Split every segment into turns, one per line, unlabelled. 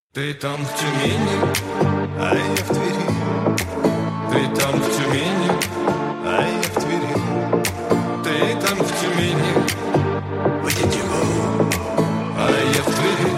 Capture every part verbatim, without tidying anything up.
Ты там в Тюмени, а я в Твери. Ты там в Тюмени, а я в Твери. Ты там в Тюмени, а я в Твери.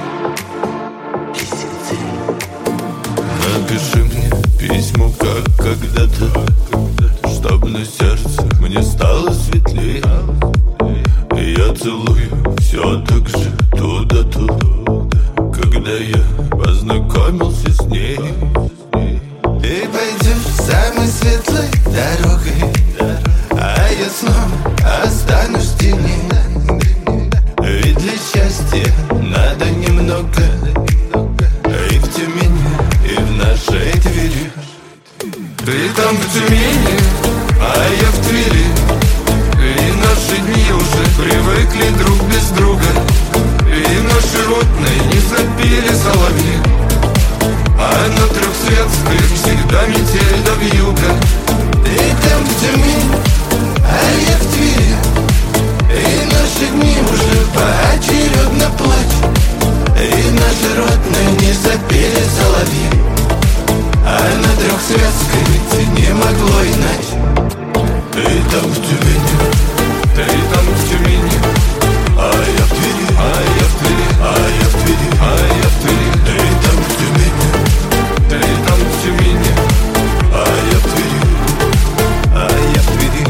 Напиши мне письмо, как когда-то, чтоб на сердце мне стало светлее. И я целую все так же туда-туда, когда я познакомился с ней. Ты пойдешь самой светлой дорогой, а я снова останусь в тени. Ведь для счастья надо немного, и в Тюмени, и в нашей Твери. Ты там в Тюмени, а я в Твери. И наши дни уже привыкли друг без друга, и наши родные не запели соловьи, а на Трехсветской всегда метель да вьюга. Ты там в Тюмени, а я в Твери. И наши дни уже поочередно плачут, и наши родные не запели соловьи, а на Трехсветской ведь не могло иначе. Ты там в Тюмени, ты там в Тюмени, а я в Твери, а я в Твери, а я в Твери, а я в Твери. Ты там в Тюмени, ты там в Тюмени, а я в Твери, а я в Твери.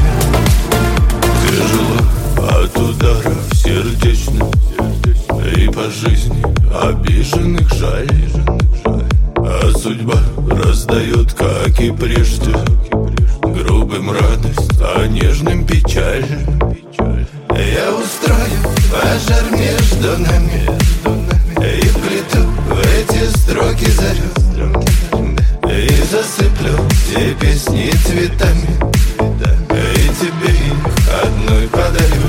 Тяжело от ударов сердечных, и по жизни обиженных жаль, а судьба раздает, как и прежде, грубым радость, а нежным печаль. Я устрою пожар между нами и вплету в эти строки зарю, и засыплю все песни цветами, и тебе их одной подарю.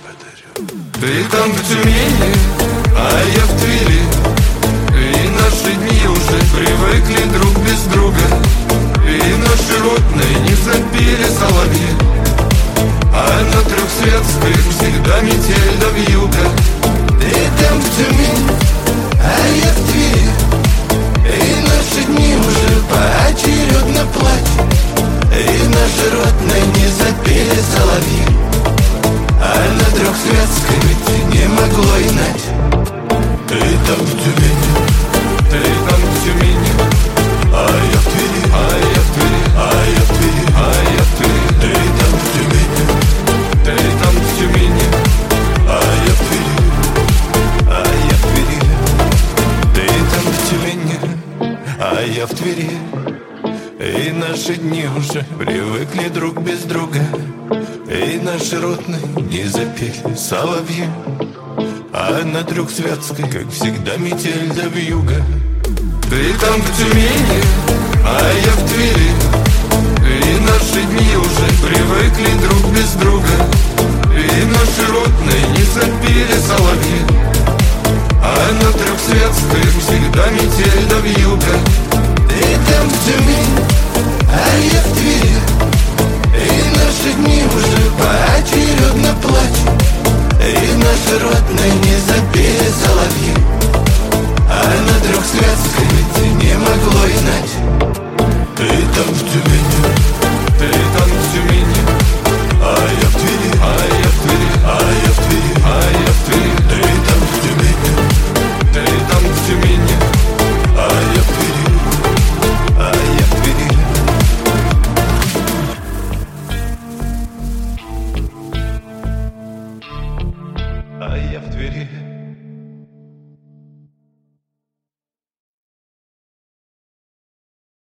Ты там в Тюмени, а я в Твери. И наши дни уже привыкли друг без друга, и наши родные не запели соловьи, а на Трехсветской всегда метель да вьюга. Ты там в Тюмени, а я в Твери. И наши дни уже поочередно плачут, и наши родные не запели соловьи, а на Трехсветской ведь не могло иначе. Ты там в Тюмени, ты там в Тюмени, а я в Твери, а я в Твери, а я в Твери, а я в Твери. Ты там в Тюмени, ты там в Тюмени, а я в Твери, а я в Твери. Ты там в Тюмени, а я в Твери. И наши дни уже привыкли друг без друга, и наши родные не запели соловьи, а на Трехсветской, как всегда, метель да вьюга. Ты там в Тюмени, а я в Твери. И наши дни уже привыкли друг без друга, и наши родные не запели соловьи, а на Трехсветской всегда метель да вьюга. Ты там в Тюмени, а я в Твери. И наши дни уже поочередно плачут, и наши родные не запели соловьи, а на Трехсветской ведь не могло иначе. Ты там в Тюмени, ты там в Тюмени, а я в Твери, а я в Твери, а я в Твери, а я в Твери. Ты там в Тюмени, ты там в Тюмени, а я в Твери, а я в Твери. А я в Твери.